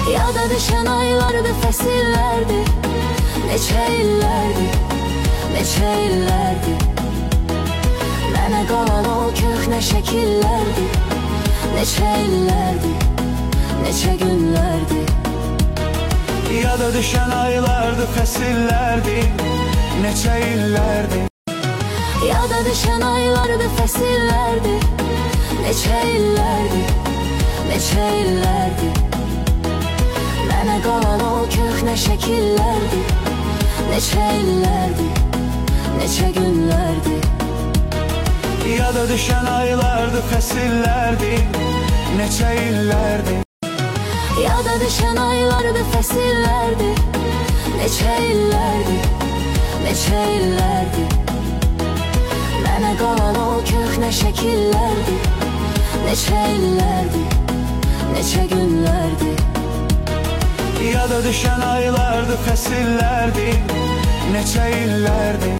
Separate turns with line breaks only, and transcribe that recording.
Yada düşən aylardı, fəsillərdi, neçə illərdi, neçə illərdi. Mənə qalan o köhnə şəkillərdi, neçə illərdi, neçə günlərdi.
Yada düşən aylardı, fəsillərdi, neçə illərdi.
Yada düşən aylardı, fəsillərdi, neçə illərdi, neçə illərdi. Mənə qalan o köhnə şəkillərdi, neçə illərdi, neçə günlərdi.
Yada düşən aylardı, fəsillərdi, neçə illərdi.
Yada düşən aylardı, fəsillərdi, neçə illərdi, neçə illərdi. Mənə qalan o köhnə şəkillərdi, neçə illərdi, neçə günlərdi.
Yada düşən aylardı, fəsillərdi, neçə illərdi.